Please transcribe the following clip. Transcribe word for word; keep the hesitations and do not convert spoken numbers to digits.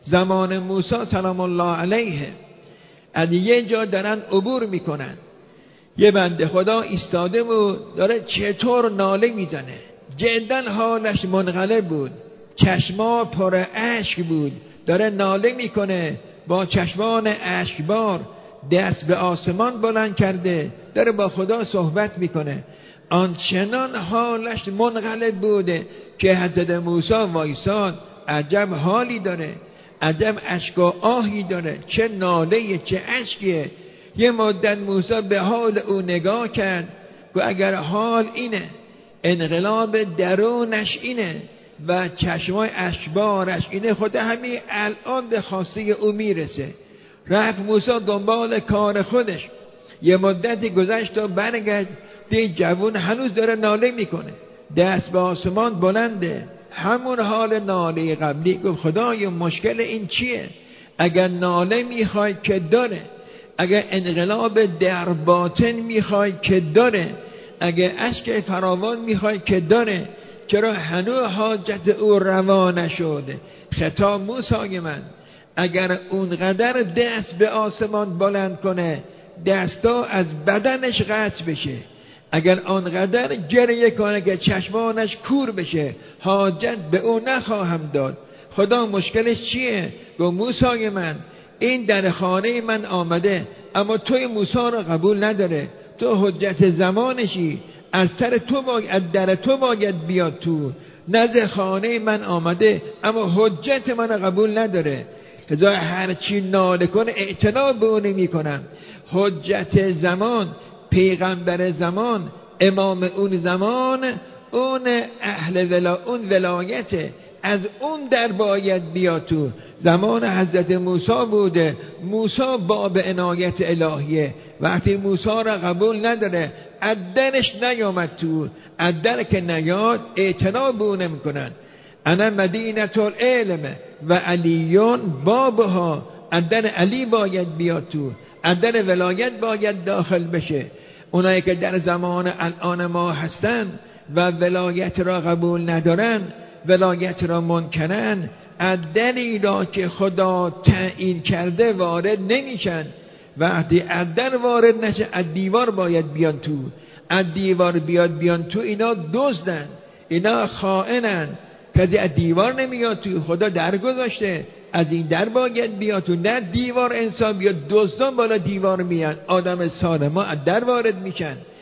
زمان موسی سلام الله علیه از یه جا دارن عبور میکنن، یه بنده خدا ایستاده بود داره چطور ناله میزنه، جدا حالش منقلب بود، چشما پر اشک بود، داره ناله میکنه با چشمان اشکبار، دست به آسمان بلند کرده داره با خدا صحبت میکنه. آنچنان حالش منقلب بوده که حضرت موسی وایساد، عجب حالی داره، عجب اشک و آهی داره، چه ناله چه اشکیه. یه مدت موسی به حال او نگاه کرد که اگر حال اینه، انقلاب درونش اینه و چشمای اشکبارش اینه، خود همین الان به خواسته او میرسه. رفت موسی دنبال کار خودش، یه مدتی گذشت و برگشت دید جوون هنوز داره ناله میکنه، دست به آسمان بلنده، همون حال ناله قبلی. گفت خدای مشکل این چیه؟ اگر ناله میخوای که داره، اگر انقلاب در باطن میخوای که داره، اگر اشک فراوان میخوای که داره، چرا هنوز حاجت او روا نشده؟ خطاب موسی من، اگر اونقدر دست به آسمان بلند کنه دستا از بدنش قطع بشه، اگر آنقدر گریه کنه که چشمانش کور بشه، حاجت به او نخواهم داد. خدا مشکلش چیه؟ گفت موسی من، این در خانه من آمده اما توی موسی را قبول نداره، تو حجت زمانشی، از سر تو باید، از در تو باید بیاد تو، نزد خانه من آمده اما حجت من را قبول نداره. لذا هرچی ناله کنه اعتنا به اون نمی کنم. حجت زمان، پیغمبر زمان، امام اون زمان، اون اهل ولا، اون ولایته، از اون در باید بیاد تو. زمان حضرت موسی بوده، موسی باب عنایت الهیه، وقتی موسی را قبول نداره از درش نیامد تو، از در که نیاد اعتنا به اون نمیکنن. انا مدینه العلم و علیون بابها، از در علی باید بیاد تو، از در ولایت باید داخل بشه. اونایی که در زمان الان ما هستن و ولایت را قبول ندارن، ولایت را منکرن، از دری را که خدا تعیین کرده وارد نمیشن. وقتی از در وارد نشه از دیوار باید بیان تو، از دیوار بیاد بیان تو، اینا دزدن، اینا خائنن. کسی از دیوار نمیاد تو، خدا در گذاشته، از این در باید بیاد تو، نه دیوار انسان بیاد. دزدان بالا دیوار میان، آدم سالم ها از در وارد میشن.